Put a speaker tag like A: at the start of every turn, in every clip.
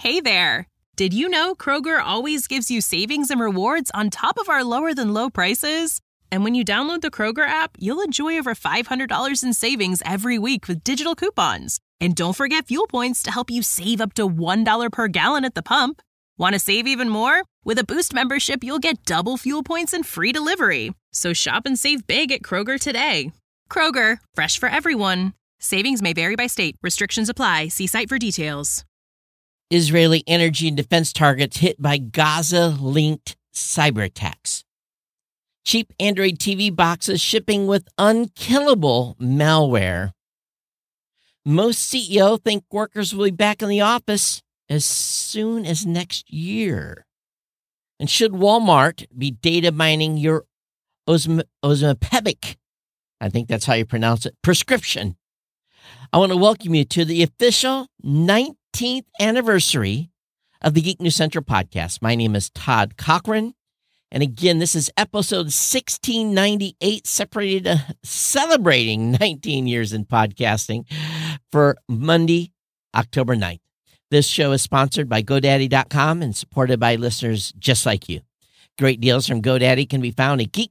A: Hey there! Did you know Kroger always gives you savings and rewards on top of our lower-than-low prices? And when you download the Kroger app, you'll enjoy over $500 in savings every week with digital coupons. And don't forget fuel points to help you save up to $1 per gallon at the pump. Want to save even more? With a Boost membership, you'll get double fuel points and free delivery. So shop and save big at Kroger today. Kroger, fresh for everyone. Savings may vary by state. Restrictions apply. See site for details.
B: Israeli energy and defense targets hit by Gaza-linked cyber attacks. Cheap Android TV boxes shipping with unkillable malware. Most CEO think workers will be back in the office as soon as next year. And should Walmart be data mining your Ozempic, I think that's how you pronounce it, prescription? I want to welcome you to the official 19th anniversary of the Geek News Central podcast. My name is Todd Cochran. And again, this is episode 1698, celebrating 19 years in podcasting for Monday, October 9th. This show is sponsored by GoDaddy.com and supported by listeners just like you. Great deals from GoDaddy can be found at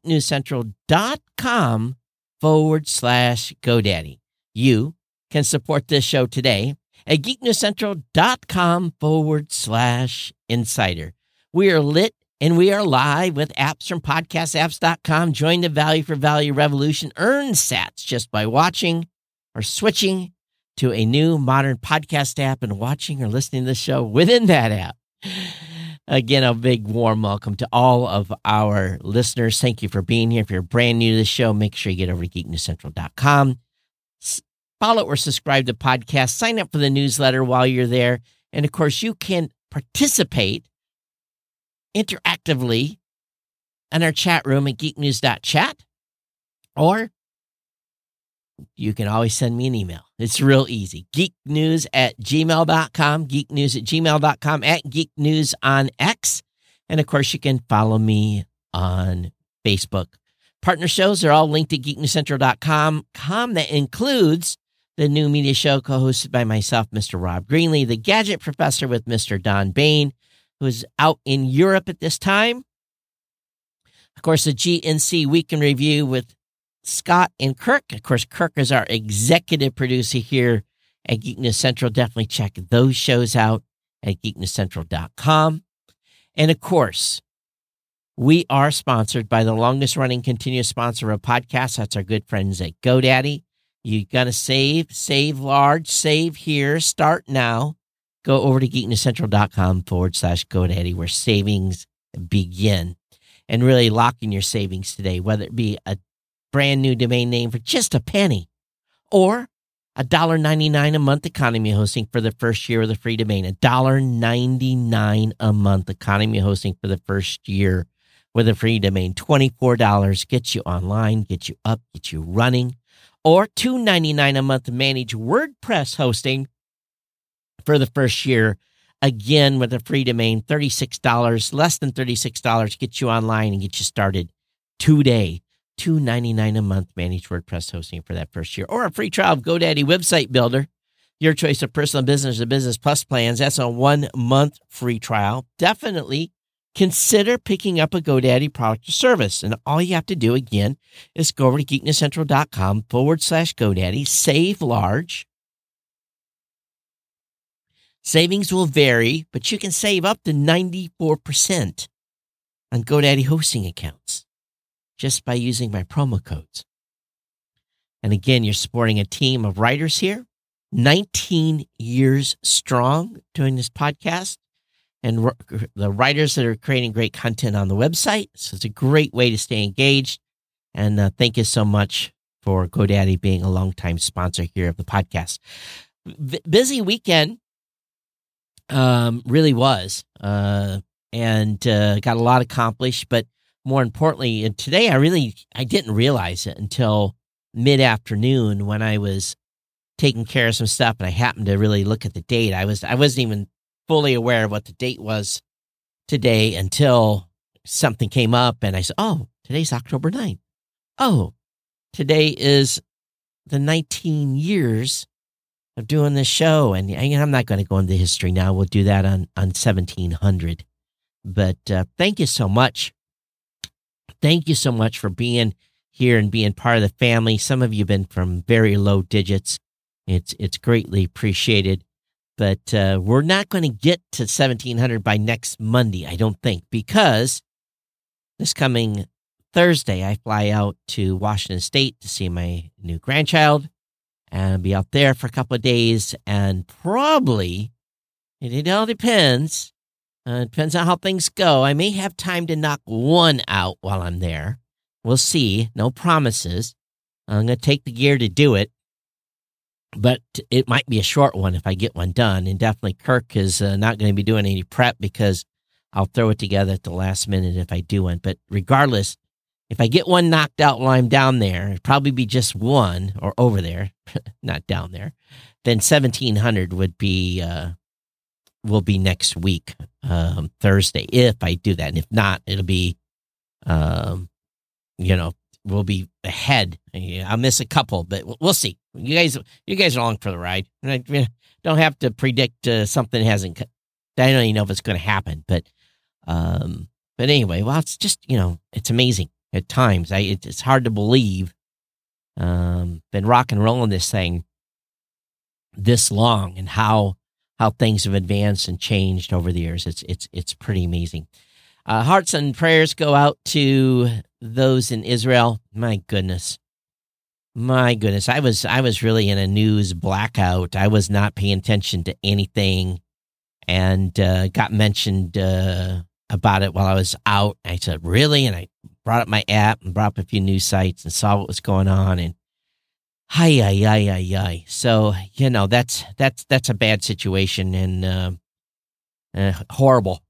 B: geeknewscentral.com/GoDaddy. You can support this show today at geeknewscentral.com/insider. We are lit and we are live with apps from podcastapps.com. Join the value for value revolution. Earn sats just by watching or switching to a new modern podcast app and watching or listening to the show within that app. Again, a big warm welcome to all of our listeners. Thank you for being here. If you're brand new to the show, make sure you get over to geeknewscentral.com. Follow or subscribe to podcasts. Sign up for the newsletter while you're there. And, of course, you can participate interactively in our chat room at geeknews.chat, or you can always send me an email. It's real easy. geeknews@gmail.com, geeknews@gmail.com, at geeknews on X. And, of course, you can follow me on Facebook. Partner shows are all linked at geeknewscentral.com. That includes the new media show co-hosted by myself, Mr. Rob Greenlee, the Gadget Professor with Mr. Don Bain, who is out in Europe at this time. Of course, the GNC Week in Review with Scott and Kirk. Of course, Kirk is our executive producer here at Geek News Central. Definitely check those shows out at geeknewscentral.com. And, of course, we are sponsored by the longest-running continuous sponsor of podcasts. That's our good friends at GoDaddy. You're going to save large, save here, start now. Go over to geeknewscentral.com/GoDaddy where savings begin. And really lock in your savings today, whether it be a brand new domain name for just a penny or $1.99 a month economy hosting for the first year of the free domain. $1.99 a month economy hosting for the first year with a free domain. $24 gets you online, gets you up, gets you running. Or $2.99 a month to manage WordPress hosting for the first year. Again, with a free domain, $36, less than $36 gets you online and get you started today. $2.99 a month managed WordPress hosting for that first year. Or a free trial of GoDaddy Website Builder. Your choice of personal business or business plus plans. That's a 1-month free trial. Definitely consider picking up a GoDaddy product or service. And all you have to do, again, is go over to geeknewscentral.com/GoDaddy. Save large. Savings will vary, but you can save up to 94% on GoDaddy hosting accounts just by using my promo codes. And again, you're supporting a team of writers here, 19 years strong doing this podcast. And the writers that are creating great content on the website. So it's a great way to stay engaged. And thank you so much for GoDaddy being a longtime sponsor here of the podcast. Busy weekend, really was. And got a lot accomplished. But more importantly, and today I didn't realize it until mid-afternoon when I was taking care of some stuff. And I happened to really look at the date. I wasn't even fully aware of what the date was today until something came up and I said, oh, today's October 9th. Oh, today is the 19 years of doing this show. And I'm not going to go into history now. We'll do that on 1700. But thank you so much. Thank you so much for being here and being part of the family. Some of you have been from very low digits. It's greatly appreciated. But we're not going to get to 1700 by next Monday, I don't think, because this coming Thursday, I fly out to Washington State to see my new grandchild, and I'll be out there for a couple of days, and probably, it all depends. Depends on how things go. I may have time to knock one out while I'm there. We'll see. No promises. I'm going to take the gear to do it, but it might be a short one if I get one done, and definitely Kirk is not going to be doing any prep because I'll throw it together at the last minute if I do one. But regardless, if I get one knocked out while I'm down there, it'd probably be just one, or over there, not down there, then 1700 will be next week, Thursday, if I do that. And if not, it'll be, we'll be ahead. I'll miss a couple, but we'll see. You guys are along for the ride. I don't have to predict something hasn't. I don't even know if it's going to happen, but anyway, well, it's just, it's amazing at times. It's hard to believe. Been rock and rolling this thing this long, and how things have advanced and changed over the years. It's pretty amazing. Hearts and prayers go out to those in Israel. My goodness. I was really in a news blackout. I was not paying attention to anything, and got mentioned about it while I was out. I said, really? And I brought up my app and brought up a few news sites and saw what was going on, and hi. So, that's a bad situation, and horrible.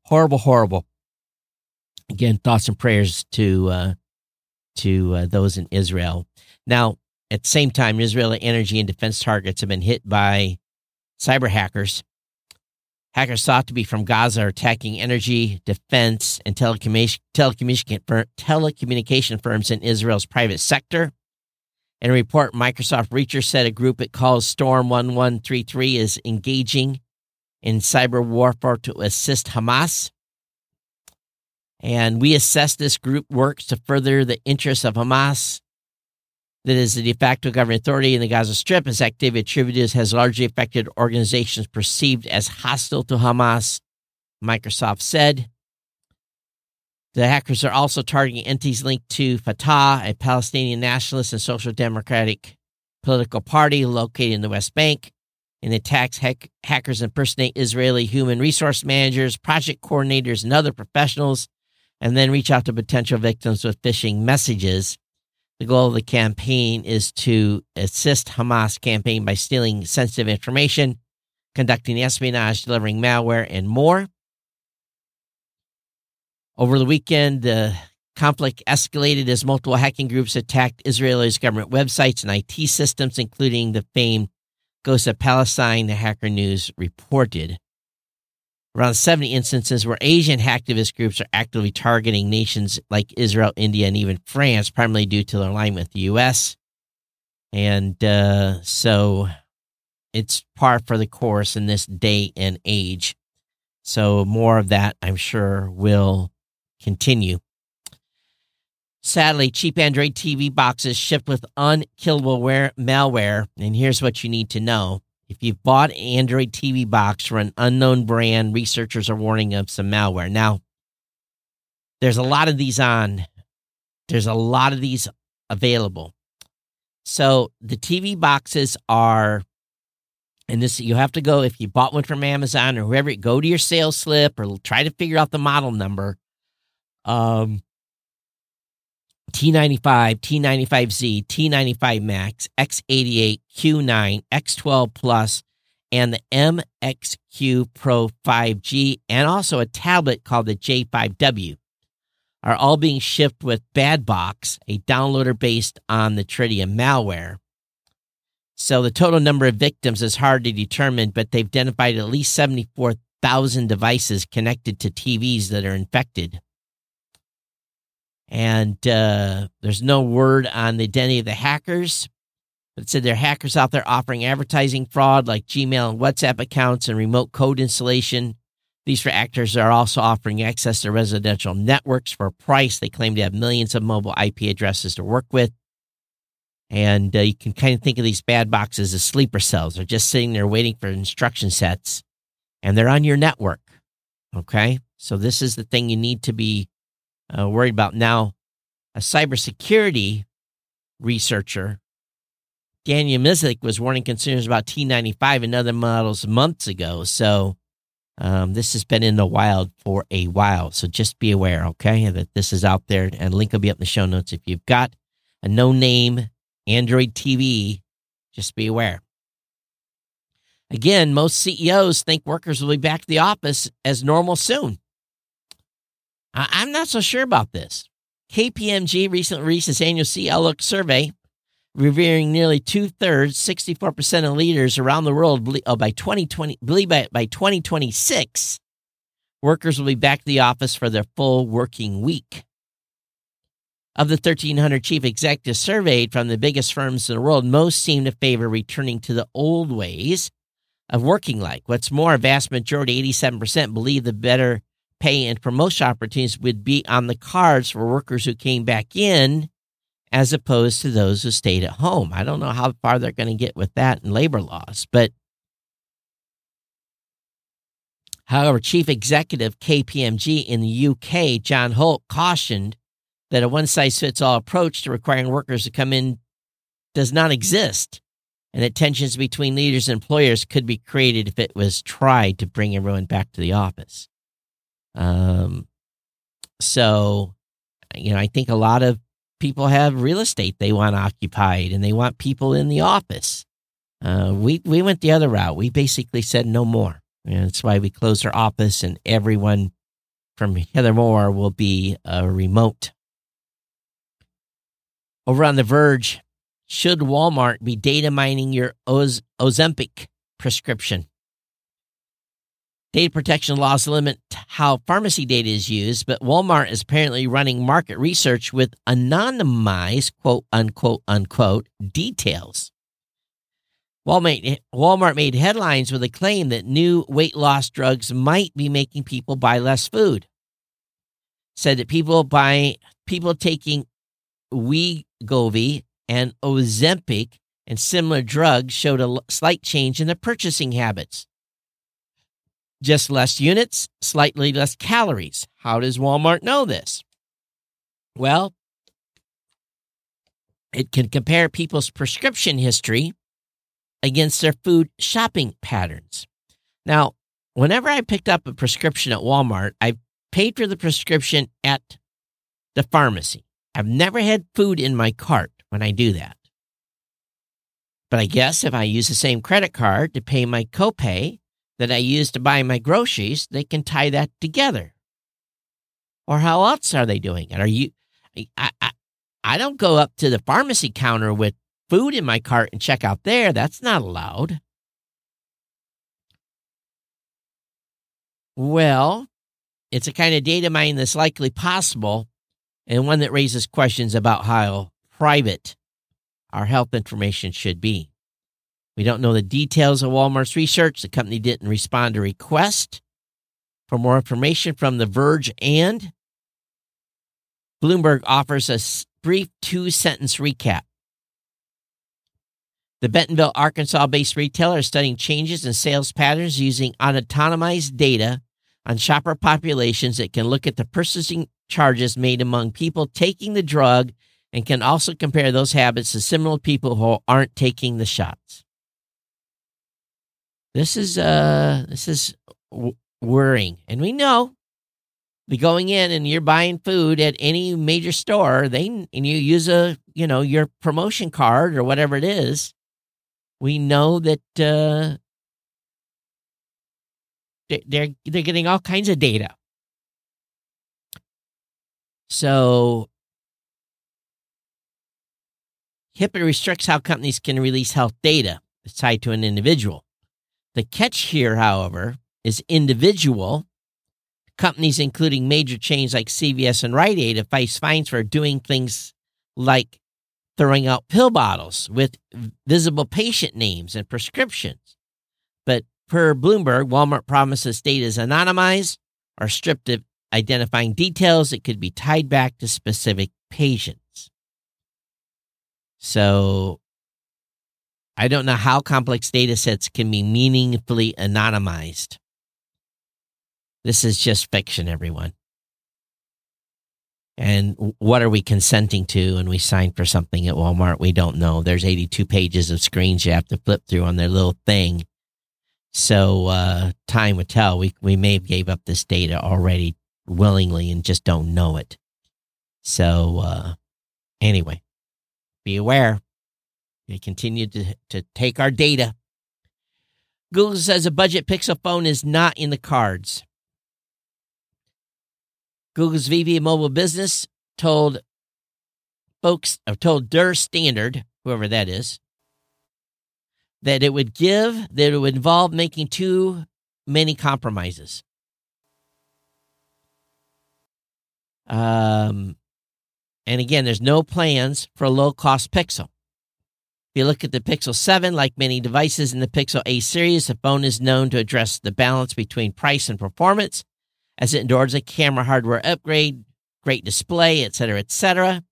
B: Again, thoughts and prayers to those in Israel. Now, at the same time, Israeli energy and defense targets have been hit by cyber hackers. Hackers thought to be from Gaza are attacking energy, defense, and telecommunication firms in Israel's private sector. In a report, Microsoft Research said a group it calls Storm 1133 is engaging in cyber warfare to assist Hamas. And we assess this group works to further the interests of Hamas, that is the de facto government authority in the Gaza Strip. Its activity attributed has largely affected organizations perceived as hostile to Hamas, Microsoft said. The hackers are also targeting entities linked to Fatah, a Palestinian nationalist and social democratic political party located in the West Bank. In attacks, hackers impersonate Israeli human resource managers, project coordinators, and other professionals, and then reach out to potential victims with phishing messages. The goal of the campaign is to assist Hamas campaign by stealing sensitive information, conducting espionage, delivering malware, and more. Over the weekend, the conflict escalated as multiple hacking groups attacked Israel's government websites and IT systems, including the famed Ghost of Palestine, the Hacker News reported. Around 70 instances where Asian hacktivist groups are actively targeting nations like Israel, India, and even France, primarily due to their alignment with the U.S. And so it's par for the course in this day and age. So more of that, I'm sure, will continue. Sadly, cheap Android TV boxes shipped with unkillable malware, and here's what you need to know. If you've bought an Android TV box for an unknown brand, researchers are warning of some malware. Now, there's a lot of these available. So the TV boxes are, and this, you have to go, if you bought one from Amazon or whoever, go to your sales slip or try to figure out the model number. T95, T95Z, T95 Max, X88, Q9, X12 Plus, and the MXQ Pro 5G, and also a tablet called the J5W, are all being shipped with BadBox, a downloader based on the Tritium malware. So the total number of victims is hard to determine, but they've identified at least 74,000 devices connected to TVs that are infected. And there's no word on the identity of the hackers. It said there are hackers out there offering advertising fraud like Gmail and WhatsApp accounts and remote code installation. These actors are also offering access to residential networks for a price. They claim to have millions of mobile IP addresses to work with. And you can kind of think of these bad boxes as sleeper cells. They're just sitting there waiting for instruction sets, and they're on your network. Okay? So this is the thing you need to be worried about. Now, a cybersecurity researcher, Daniel Mizik, was warning consumers about T95 and other models months ago. So this has been in the wild for a while. So just be aware, okay, that this is out there. And a link will be up in the show notes. If you've got a no-name Android TV, just be aware. Again, most CEOs think workers will be back to the office as normal soon. I'm not so sure about this. KPMG recently released its annual CEO Outlook survey, revealing nearly 2/3, 64% of leaders around the world believe by 2026, workers will be back to the office for their full working week. Of the 1,300 chief executives surveyed from the biggest firms in the world, most seem to favor returning to the old ways of working life. What's more, a vast majority, 87%, believe the better pay and promotion opportunities would be on the cards for workers who came back in as opposed to those who stayed at home. I don't know how far they're going to get with that in labor laws, but however, Chief Executive KPMG in the UK, John Holt, cautioned that a one-size-fits-all approach to requiring workers to come in does not exist, and that tensions between leaders and employers could be created if it was tried to bring everyone back to the office. So, I think a lot of people have real estate they want occupied, and they want people in the office. We went the other route. We basically said no more. And that's why we closed our office, and everyone from hithermore will be remote. Over on The Verge, should Walmart be data mining your Ozempic prescription? Data protection laws limit how pharmacy data is used, but Walmart is apparently running market research with anonymized, quote, unquote, details. Walmart made headlines with a claim that new weight loss drugs might be making people buy less food. Said that people taking Wegovy and Ozempic and similar drugs showed a slight change in their purchasing habits. Just less units, slightly less calories. How does Walmart know this? Well, it can compare people's prescription history against their food shopping patterns. Now, whenever I picked up a prescription at Walmart, I paid for the prescription at the pharmacy. I've never had food in my cart when I do that. But I guess if I use the same credit card to pay my copay that I use to buy my groceries, they can tie that together. Or how else are they doing it? I don't go up to the pharmacy counter with food in my cart and check out there. That's not allowed. Well, it's a kind of data mining that's likely possible, and one that raises questions about how private our health information should be. We don't know the details of Walmart's research. The company didn't respond to request for more information from The Verge, and Bloomberg offers a brief 2-sentence recap. The Bentonville, Arkansas-based retailer is studying changes in sales patterns using anonymized data on shopper populations that can look at the purchasing charges made among people taking the drug and can also compare those habits to similar people who aren't taking the shots. This is worrying. And we know the going in and you're buying food at any major store, and you use your promotion card or whatever it is. We know that they're getting all kinds of data. So HIPAA restricts how companies can release health data that's tied to an individual. The catch here, however, is individual. Companies, including major chains like CVS and Rite Aid, have faced fines for doing things like throwing out pill bottles with visible patient names and prescriptions. But per Bloomberg, Walmart promises data is anonymized or stripped of identifying details. It could be tied back to specific patients. So I don't know how complex data sets can be meaningfully anonymized. This is just fiction, everyone. And what are we consenting to when we sign for something at Walmart? We don't know. There's 82 pages of screens you have to flip through on their little thing. So time would tell. We may have gave up this data already willingly and just don't know it. So anyway, be aware. They continue to take our data. Google says a budget Pixel phone is not in the cards. Google's VP of Mobile Business told Der Standard, whoever that is, that it would involve making too many compromises. And again, there's no plans for a low-cost Pixel. If you look at the Pixel 7, like many devices in the Pixel A series, the phone is known to address the balance between price and performance, as it endures a camera hardware upgrade, great display, etc., etc.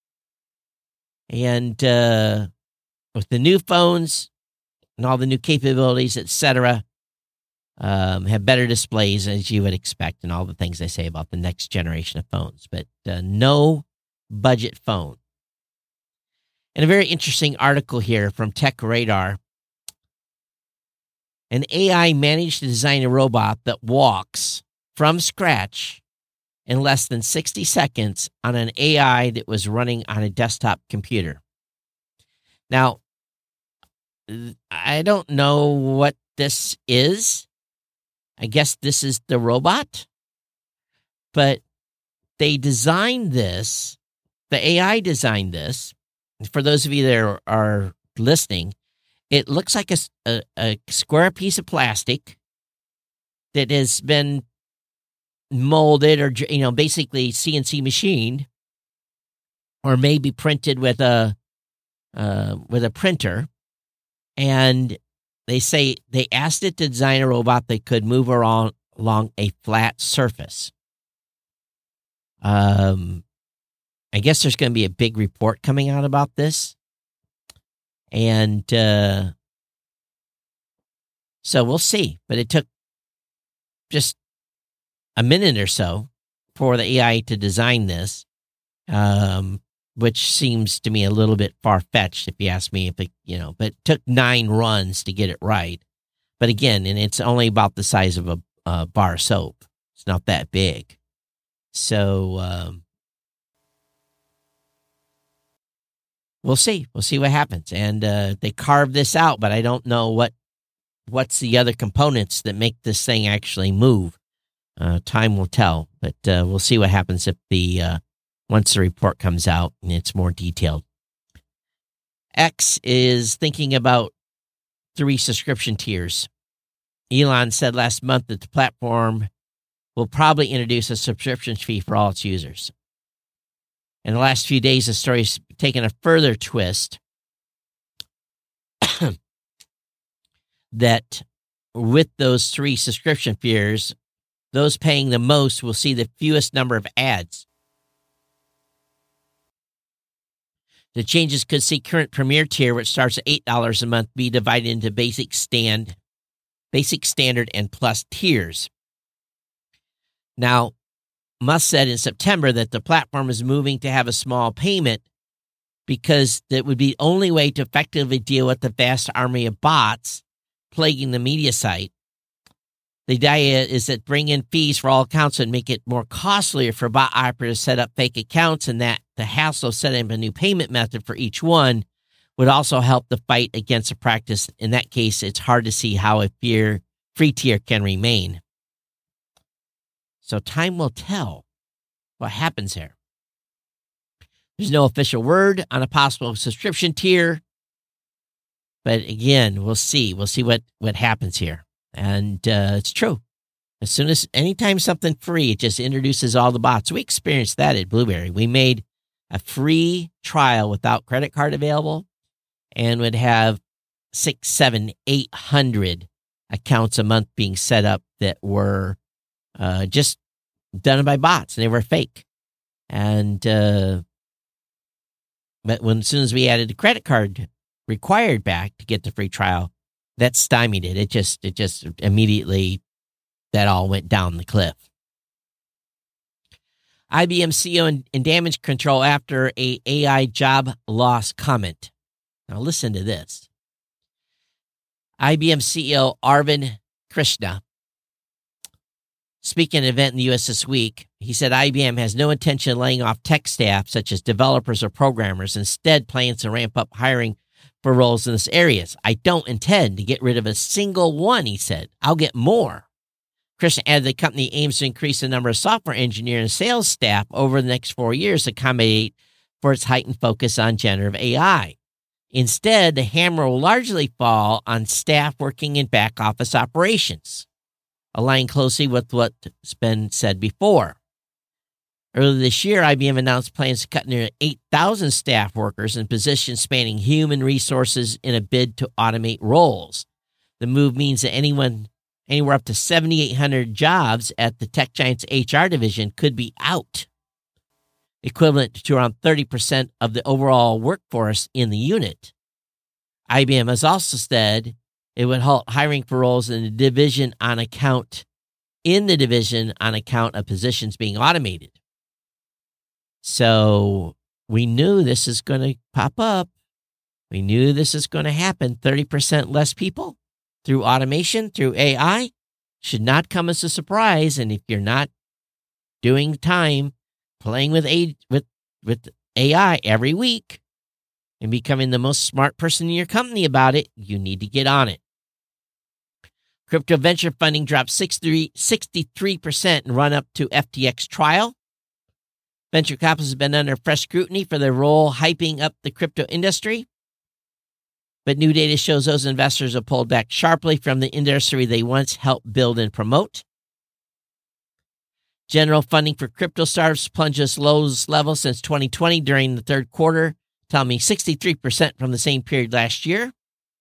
B: And with the new phones and all the new capabilities, etc., have better displays, as you would expect, and all the things they say about the next generation of phones. But no budget phone. And a very interesting article here from Tech Radar. An AI managed to design a robot that walks from scratch in less than 60 seconds on an AI that was running on a desktop computer. Now, I don't know what this is. I guess this is the robot. But they designed this, the AI designed this. For those of you that are listening, it looks like a square piece of plastic that has been molded or, basically CNC machined, or maybe printed with a printer. And they say they asked it to design a robot that could move along a flat surface. I guess there's going to be a big report coming out about this. And so we'll see. But it took just a minute or so for the AI to design this, which seems to me a little bit far-fetched, if you ask me. But it took 9 runs to get it right. But again, and it's only about the size of a bar of soap. It's not that big. So we'll see. We'll see what happens. And they carved this out, but I don't know what's the other components that make this thing actually move. Time will tell, but we'll see what happens if once the report comes out and it's more detailed. X is thinking about 3 subscription tiers. Elon said last month that the platform will probably introduce a subscription fee for all its users. In the last few days, the story's taken a further twist that with those 3 subscription tiers, those paying the most will see the fewest number of ads. The changes could see current Premier tier, which starts at $8 a month, be divided into basic, standard, and plus tiers. Now, Musk said in September that the platform is moving to have a small payment because that would be the only way to effectively deal with the vast army of bots plaguing the media site. The idea is that bring in fees for all accounts and make it more costlier for bot operators to set up fake accounts, and that the hassle of setting up a new payment method for each one would also help the fight against the practice. In that case, it's hard to see how a free tier can remain. So time will tell what happens here. There's no official word on a possible subscription tier. But again, we'll see. We'll see what happens here. And it's true. Anytime something free, it just introduces all the bots. We experienced that at Blueberry. We made a free trial without credit card available and would have 600, 700, 800 accounts a month being set up that were just done by bots. They were fake. And but as soon as we added the credit card required back to get the free trial, that stymied it. It just immediately, that all went down the cliff. IBM CEO in damage control after a AI job loss comment. Now listen to this. IBM CEO Arvind Krishna, speaking at an event in the U.S. this week, he said IBM has no intention of laying off tech staff such as developers or programmers. Instead, plans to ramp up hiring for roles in this areas. I don't intend to get rid of a single one, he said. I'll get more. Krishna added the company aims to increase the number of software engineer and sales staff over the next 4 years to accommodate for its heightened focus on generative AI. Instead, the hammer will largely fall on staff working in back office operations, aligning closely with what's been said before. Earlier this year, IBM announced plans to cut nearly 8,000 staff workers in positions spanning human resources in a bid to automate roles. The move means that anywhere up to 7,800 jobs at the tech giant's HR division could be out, equivalent to around 30% of the overall workforce in the unit. IBM has also said it would halt hiring for roles in the division on account of positions being automated. So we knew this is going to pop up. We knew this is going to happen. 30% less people through automation, through AI, should not come as a surprise. And if you're not doing time playing with AI every week and becoming the most smart person in your company about it, you need to get on it. Crypto venture funding dropped 63% in run-up to FTX trial. Venture capitalists have been under fresh scrutiny for their role hyping up the crypto industry. But new data shows those investors have pulled back sharply from the industry they once helped build and promote. General funding for crypto startups plunged to its lowest level since 2020 during the third quarter, telling me 63% from the same period last year.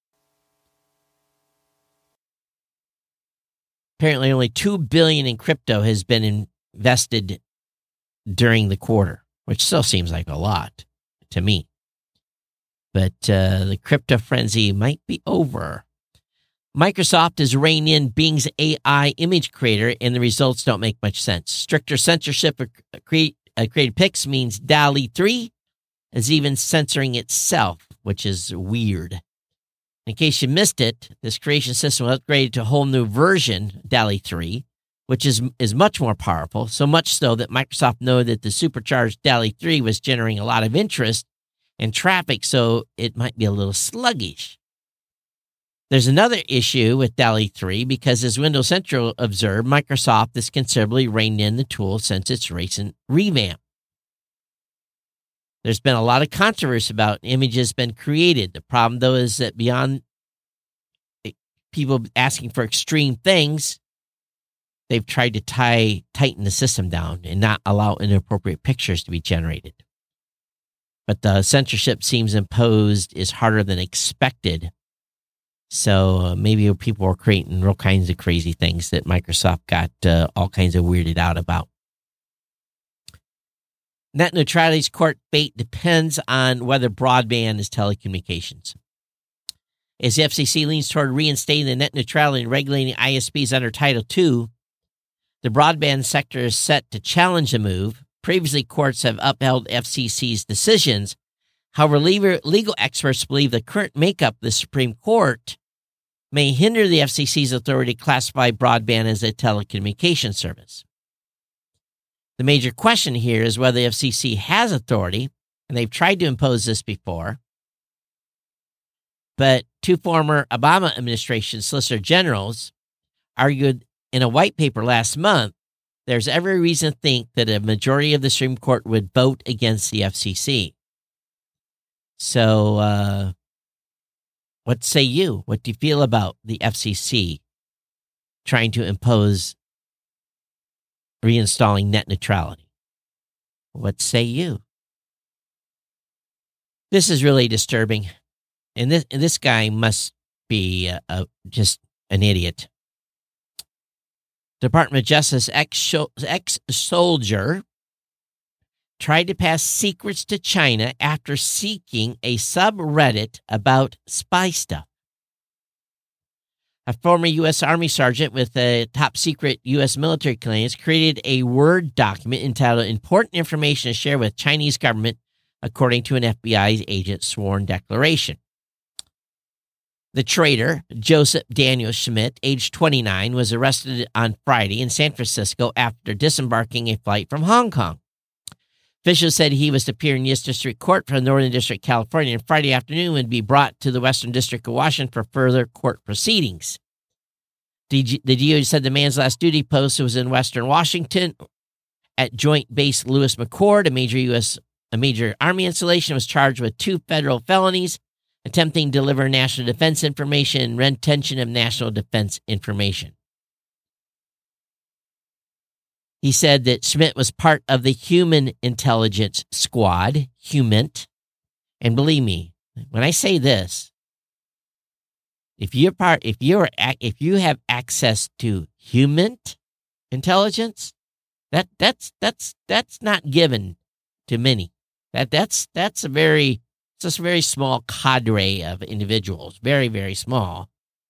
B: Apparently only $2 billion in crypto has been invested during the quarter, which still seems like a lot to me. But the crypto frenzy might be over. Microsoft is reining in Bing's AI image creator, and the results don't make much sense. Stricter censorship of created pics means DALL-E 3 is even censoring itself, which is weird. In case you missed it, this creation system was upgraded to a whole new version, DALL-E 3, which is much more powerful, so much so that Microsoft knew that the supercharged DALL-E 3 was generating a lot of interest and traffic, so it might be a little sluggish. There's another issue with DALL-E 3 because, as Windows Central observed, Microsoft has considerably reined in the tool since its recent revamp. There's been a lot of controversy about images been created. The problem, though, is that beyond people asking for extreme things, they've tried to tighten the system down and not allow inappropriate pictures to be generated. But the censorship seems imposed is harder than expected. So maybe people were creating real kinds of crazy things that Microsoft got all kinds of weirded out about. Net neutrality's court fate depends on whether broadband is telecommunications. As the FCC leans toward reinstating the net neutrality and regulating ISPs under Title II, the broadband sector is set to challenge the move. Previously, courts have upheld FCC's decisions. However, legal experts believe the current makeup of the Supreme Court may hinder the FCC's authority to classify broadband as a telecommunications service. The major question here is whether the FCC has authority, and they've tried to impose this before. But two former Obama administration solicitor generals argued in a white paper last month there's every reason to think that a majority of the Supreme Court would vote against the FCC. So, what say you? What do you feel about the FCC trying to impose reinstalling net neutrality? What say you? This is really disturbing. And this guy must be just an idiot. Department of Justice ex-soldier tried to pass secrets to China after seeking a subreddit about spy stuff. A former U.S. Army sergeant with a top-secret U.S. military clearance created a Word document entitled Important Information to Share with Chinese Government, according to an FBI agent's sworn declaration. The traitor, Joseph Daniel Schmidt, age 29, was arrested on Friday in San Francisco after disembarking a flight from Hong Kong. Officials said he was to appear in U.S. District Court for the Northern District of California on Friday afternoon and be brought to the Western District of Washington for further court proceedings. The DOJ said the man's last duty post was in Western Washington at Joint Base Lewis McChord, a major Army installation, was charged with 2 federal felonies, attempting to deliver national defense information and retention of national defense information. He said that Schmidt was part of the Human Intelligence Squad, HUMINT. And believe me, when I say this, if you have access to HUMINT intelligence, that's not given to many. That's a very small cadre of individuals, very, very small.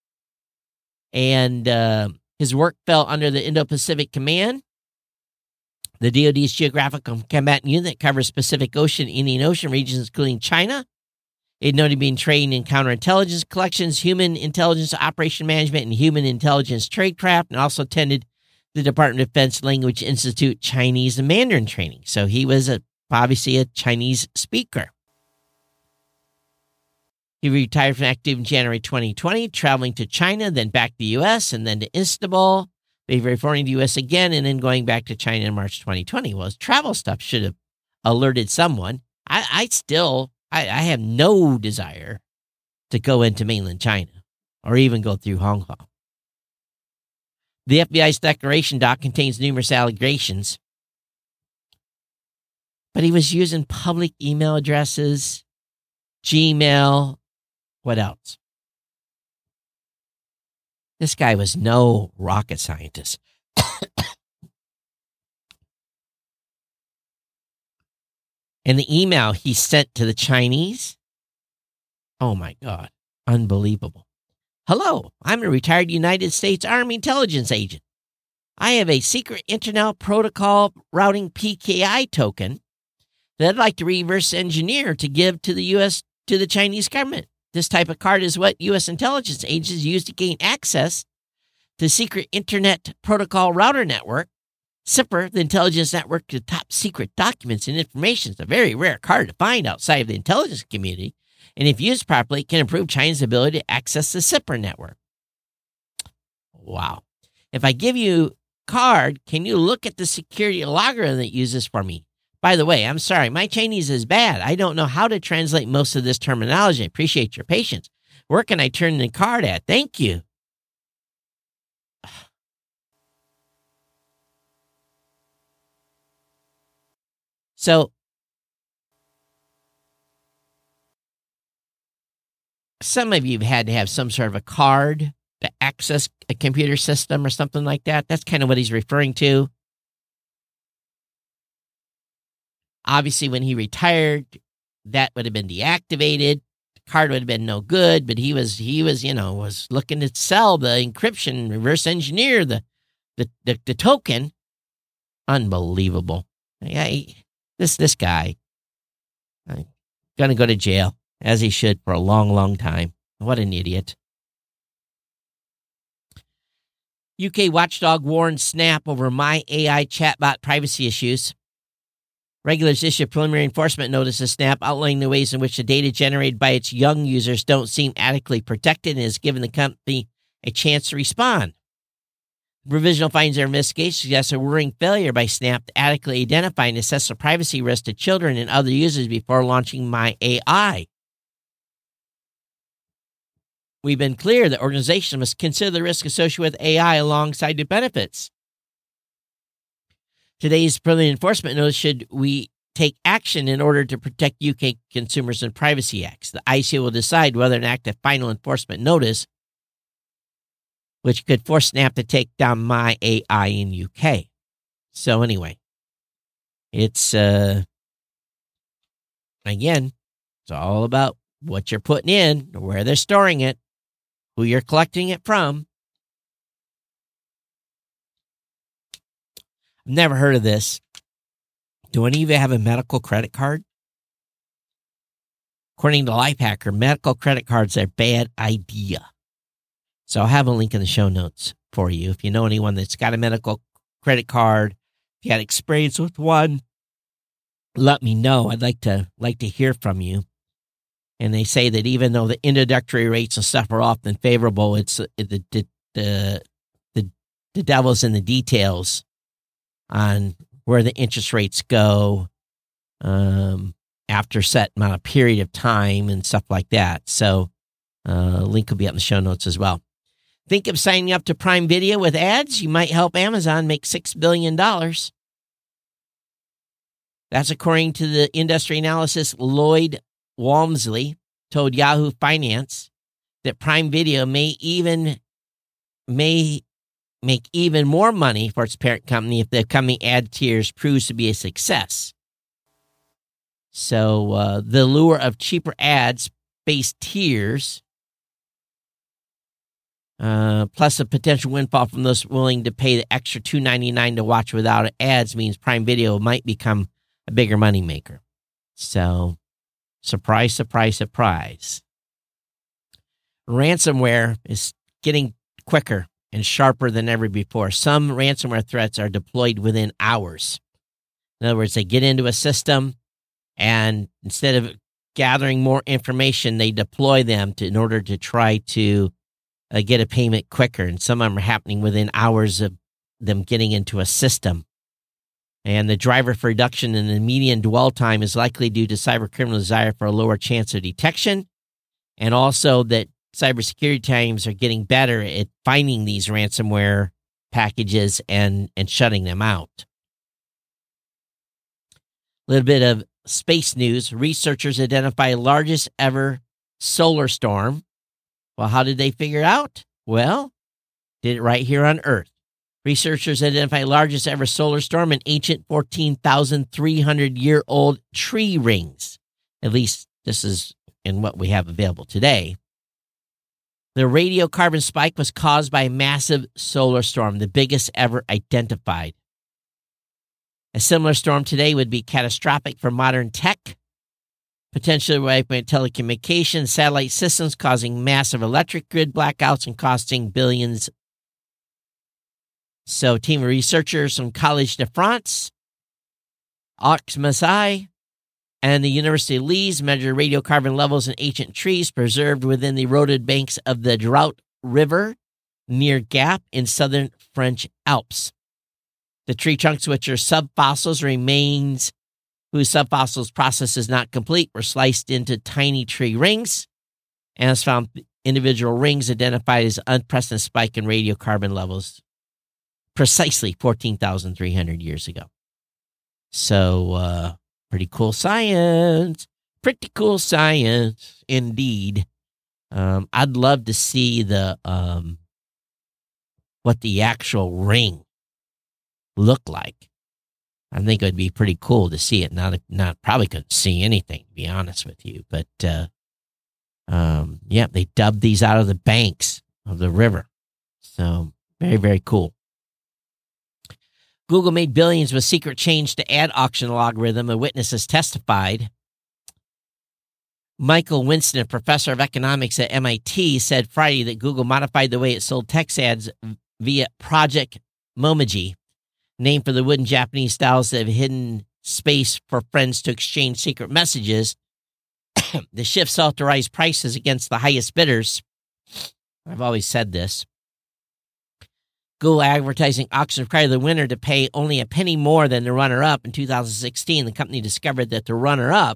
B: And his work fell under the Indo-Pacific Command, the DoD's Geographical Combatant Unit that covers Pacific Ocean and Indian Ocean regions, including China. It noted being trained in counterintelligence collections, human intelligence operation management, and human intelligence tradecraft, and also attended the Department of Defense Language Institute Chinese and Mandarin training. So he was obviously a Chinese speaker. He retired from active in January 2020, traveling to China, then back to the U.S., and then to Istanbul, reporting to the U.S. again, and then going back to China in March 2020. Well, his travel stuff should have alerted someone. I have no desire to go into mainland China or even go through Hong Kong. The FBI's declaration doc contains numerous allegations, but he was using public email addresses, Gmail. What else? This guy was no rocket scientist. And the email he sent to the Chinese, oh my God, unbelievable. Hello, I'm a retired United States Army intelligence agent. I have a secret Internet Protocol Routing PKI token that I'd like to reverse engineer to give to the Chinese government. This type of card is what U.S. intelligence agents use to gain access to secret Internet Protocol Router Network, SIPR, the intelligence network to top secret documents and information. It's a very rare card to find outside of the intelligence community, and if used properly, it can improve China's ability to access the SIPR network. Wow. If I give you a card, can you look at the security algorithm that uses for me? By the way, I'm sorry, my Chinese is bad. I don't know how to translate most of this terminology. I appreciate your patience. Where can I turn the card at? Thank you. So, some of you have had to have some sort of a card to access a computer system or something like that. That's kind of what he's referring to. Obviously, when he retired, that would have been deactivated. The card would have been no good, but he was looking to sell the encryption, reverse engineer the token. Unbelievable. This guy, gonna go to jail, as he should, for a long, long time. What an idiot. UK watchdog warns Snap over My AI chatbot privacy issues. Regulators issue preliminary enforcement notice to Snap outlining the ways in which the data generated by its young users don't seem adequately protected and has given the company a chance to respond. Provisional findings of investigation suggest a worrying failure by Snap to adequately identify and assess the privacy risk to children and other users before launching My AI. We've been clear that organizations must consider the risk associated with AI alongside the benefits. Today's preliminary enforcement notice should we take action in order to protect UK consumers and privacy acts. The ICO will decide whether to enact a final enforcement notice, which could force Snap to take down My AI in UK. So anyway, it's, again, it's all about what you're putting in, where they're storing it, who you're collecting it from. I've never heard of this. Do any of you have a medical credit card? According to Lifehacker, medical credit cards are a bad idea. So I'll have a link in the show notes for you. If you know anyone that's got a medical credit card, if you had experience with one, let me know. I'd like to hear from you. And they say that even though the introductory rates and stuff are often favorable, it's the devil's in the details on where the interest rates go after a set amount of period of time and stuff like that. So link will be up in the show notes as well. Think of signing up to Prime Video with ads? You might help Amazon make $6 billion. That's according to the industry analyst Lloyd Walmsley told Yahoo Finance that Prime Video may make even more money for its parent company if the coming ad tiers proves to be a success. So the lure of cheaper ads-based tiers, plus a potential windfall from those willing to pay the extra $2.99 to watch without ads, means Prime Video might become a bigger moneymaker. So, surprise, surprise, surprise. Ransomware is getting quicker and sharper than ever before. Some ransomware threats are deployed within hours. In other words, they get into a system, and instead of gathering more information, they deploy them in order to try to get a payment quicker. And some of them are happening within hours of them getting into a system. And the driver for reduction in the median dwell time is likely due to cybercriminal desire for a lower chance of detection, and also that cybersecurity teams are getting better at finding these ransomware packages and shutting them out. A little bit of space news. Researchers identify largest ever solar storm. Well, how did they figure it out? Well, did it right here on Earth. Researchers identify largest ever solar storm in ancient 14,300-year-old tree rings. At least this is in what we have available today. The radiocarbon spike was caused by a massive solar storm, the biggest ever identified. A similar storm today would be catastrophic for modern tech, potentially wiping telecommunications, satellite systems, causing massive electric grid blackouts and costing billions. So, a team of researchers from Collège de France, Aix-Marseille, and the University of Leeds measured radiocarbon levels in ancient trees preserved within the eroded banks of the Drought River near Gap in southern French Alps. The tree trunks, which are subfossils, remains whose subfossils process is not complete, were sliced into tiny tree rings, and has found individual rings identified as unprecedented spike in radiocarbon levels precisely 14,300 years ago. So, pretty cool science. Pretty cool science, indeed. I'd love to see the what the actual ring look like. I think it would be pretty cool to see it. Not probably couldn't see anything, to be honest with you. But yeah, they dubbed these out of the banks of the river. So very, very cool. Google made billions with secret change to ad auction algorithm, a witness has testified. Michael Winston, a professor of economics at MIT, said Friday that Google modified the way it sold text ads via Project Momiji, named for the wooden Japanese styles that have hidden space for friends to exchange secret messages. The shift sought to raise prices against the highest bidders. I've always said this. Google advertising auction required the winner to pay only a penny more than the runner-up. In 2016, the company discovered that the runner-up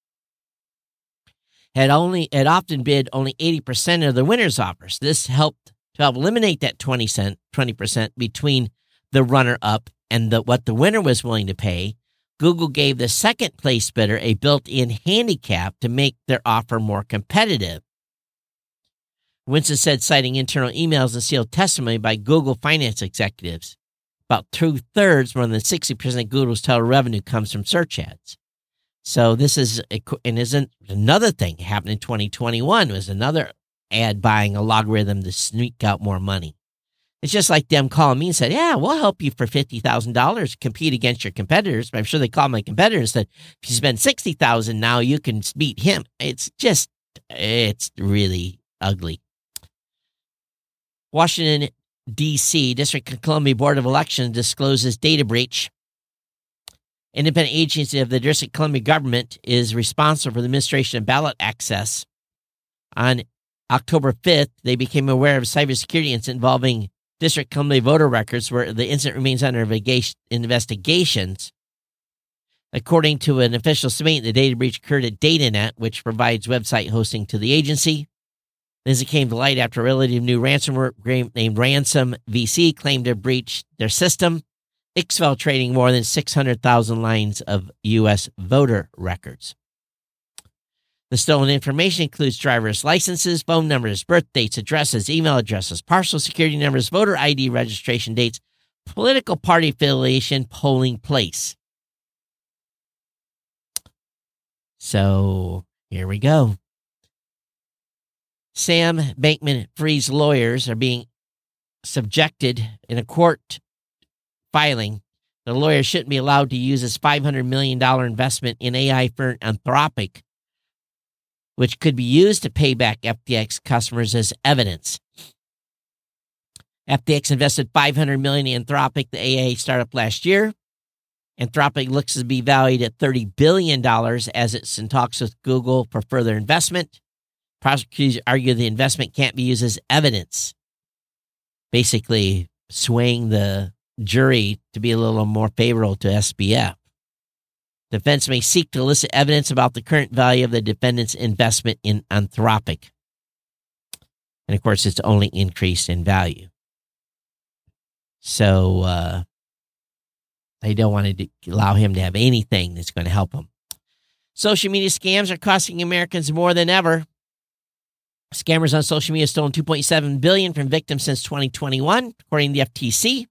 B: had often bid only 80% of the winner's offers. This helped to help eliminate that 20% between the runner-up and what the winner was willing to pay. Google gave the second place bidder a built-in handicap to make their offer more competitive. Winston said, citing internal emails and sealed testimony by Google finance executives, about 2/3, more than 60% of Google's total revenue comes from search ads. So this is, and isn't another thing happened in 2021, was another ad buying a logarithm to sneak out more money. It's just like them calling me and said, yeah, we'll help you for $50,000 compete against your competitors. But I'm sure they called my competitor and said, if you spend $60,000 now, you can beat him. It's really ugly. Washington, D.C. District of Columbia Board of Elections discloses data breach. Independent agency of the District of Columbia government is responsible for the administration of ballot access. On October 5th, they became aware of a cybersecurity incident involving District of Columbia voter records, where the incident remains under investigations. According to an official statement, the data breach occurred at DataNet, which provides website hosting to the agency. This came to light after a relative new ransomware named Ransom VC claimed to breach their system, exfiltrating more than 600,000 lines of U.S. voter records. The stolen information includes driver's licenses, phone numbers, birth dates, addresses, email addresses, partial security numbers, voter ID registration dates, political party affiliation, polling place. So here we go. Sam Bankman-Fried's lawyers are being subjected in a court filing. The lawyer shouldn't be allowed to use his $500 million investment in AI firm Anthropic, which could be used to pay back FTX customers, as evidence. FTX invested $500 million in Anthropic, the AI startup, last year. Anthropic looks to be valued at $30 billion as it's in talks with Google for further investment. Prosecutors argue the investment can't be used as evidence, basically swaying the jury to be a little more favorable to SBF. Defense may seek to elicit evidence about the current value of the defendant's investment in Anthropic. And of course, it's only increased in value. So they don't want to allow him to have anything that's going to help him. Social media scams are costing Americans more than ever. Scammers on social media have stolen $2.7 billion from victims since 2021, according to the FTC.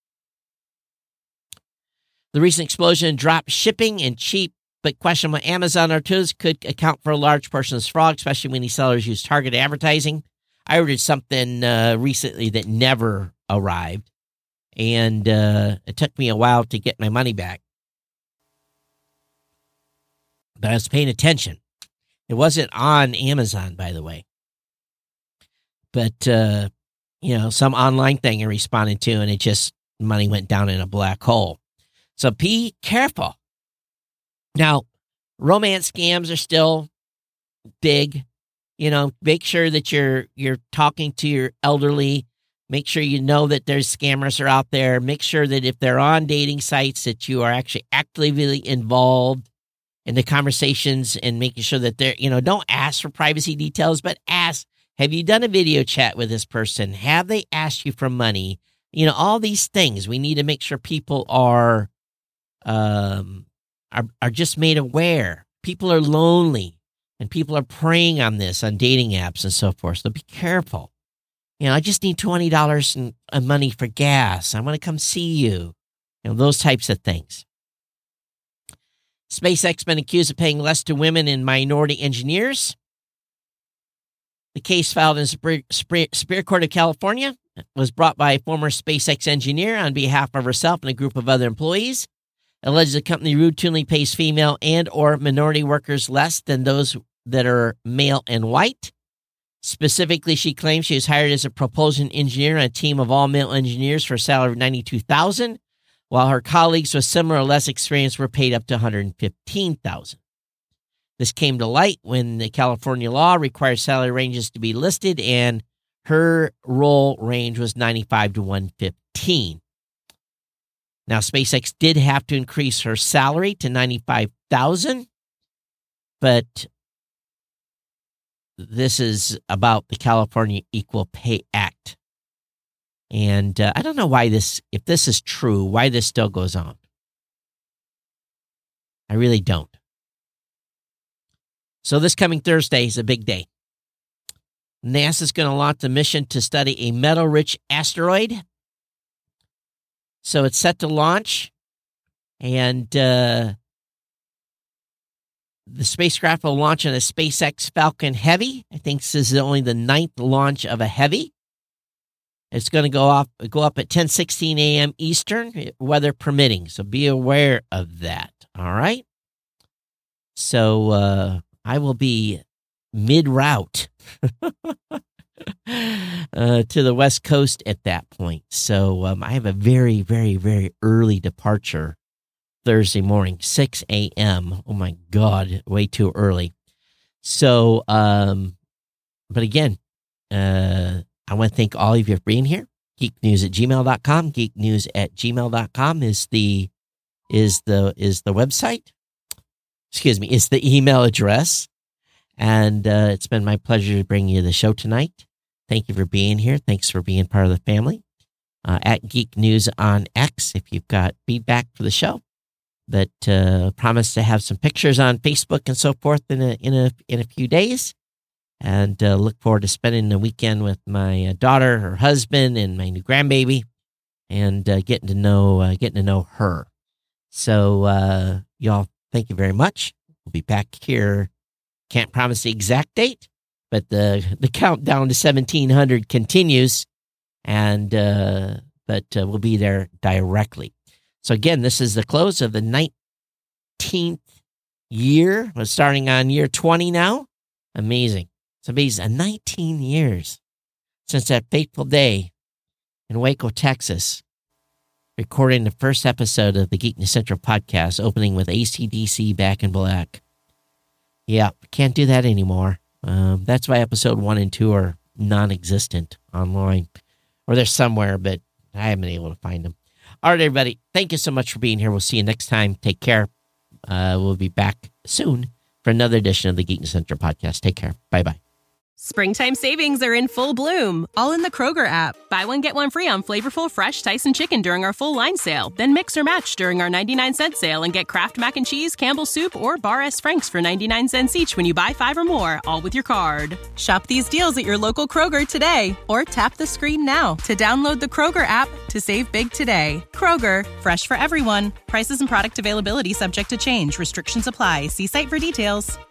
B: The recent explosion in drop shipping and cheap but questionable Amazon orders could account for a large portion of this fraud, especially when these sellers use targeted advertising. I ordered something recently that never arrived, and it took me a while to get my money back. But I was paying attention. It wasn't on Amazon, by the way. But, some online thing I responded to, and it just, money went down in a black hole. So be careful. Now, romance scams are still big. Make sure that you're talking to your elderly. Make sure you know that there's scammers are out there. Make sure that if they're on dating sites, that you are actually actively involved in the conversations and making sure that they're, don't ask for privacy details, but ask, have you done a video chat with this person? Have they asked you for money? All these things. We need to make sure people are just made aware. People are lonely, and people are preying on this on dating apps and so forth. So be careful. I just need $20 in money for gas. I want to come see you. Those types of things. SpaceX been accused of paying less to women and minority engineers. The case filed in Superior Court of California was brought by a former SpaceX engineer on behalf of herself and a group of other employees. Alleges the company routinely pays female and or minority workers less than those that are male and white. Specifically, she claims she was hired as a propulsion engineer on a team of all-male engineers for a salary of $92,000, while her colleagues with similar or less experience were paid up to $115,000. This came to light when the California law requires salary ranges to be listed, and her role range was $95,000 to $115,000. Now, SpaceX did have to increase her salary to $95,000, but this is about the California Equal Pay Act. And I don't know why if this is true, why this still goes on. I really don't. So this coming Thursday is a big day. NASA's going to launch a mission to study a metal-rich asteroid. So it's set to launch, and the spacecraft will launch on a SpaceX Falcon Heavy. I think this is only the 9th launch of a Heavy. It's going to go up at 10:16 a.m. Eastern, weather permitting. So be aware of that. All right. So I will be mid-route to the West Coast at that point. So I have a very, very, very early departure Thursday morning, 6 a.m. Oh, my God, way too early. So, but again, I want to thank all of you for being here. geeknews@gmail.com. geeknews@gmail.com is the website. Excuse me, is the email address. And it's been my pleasure to bring you the show tonight. Thank you for being here. Thanks for being part of the family. At Geek News on X, if you've got feedback for the show, that promise to have some pictures on Facebook and so forth in a few days. And look forward to spending the weekend with my daughter, her husband, and my new grandbaby, and getting to know her. So y'all, thank you very much. We'll be back here. Can't promise the exact date, but the countdown to 1700 continues, and but we'll be there directly. So again, this is the close of the 19th year. We're starting on year 20 now. Amazing. It's amazing. 19 years since that fateful day in Waco, Texas, recording the first episode of the Geek News Central podcast, opening with AC/DC Back in Black. Yeah, can't do that anymore. That's why episode 1 and 2 are non-existent online. Or they're somewhere, but I haven't been able to find them. All right, everybody. Thank you so much for being here. We'll see you next time. Take care. We'll be back soon for another edition of the Geek News Central podcast. Take care. Bye-bye.
A: Springtime savings are in full bloom, all in the Kroger app. Buy one, get one free on flavorful, fresh Tyson chicken during our full line sale. Then mix or match during our 99-cent sale and get Kraft Mac and Cheese, Campbell's Soup, or Bar S. Frank's for 99 cents each when you buy 5 or more, all with your card. Shop these deals at your local Kroger today, or tap the screen now to download the Kroger app to save big today. Kroger, fresh for everyone. Prices and product availability subject to change. Restrictions apply. See site for details.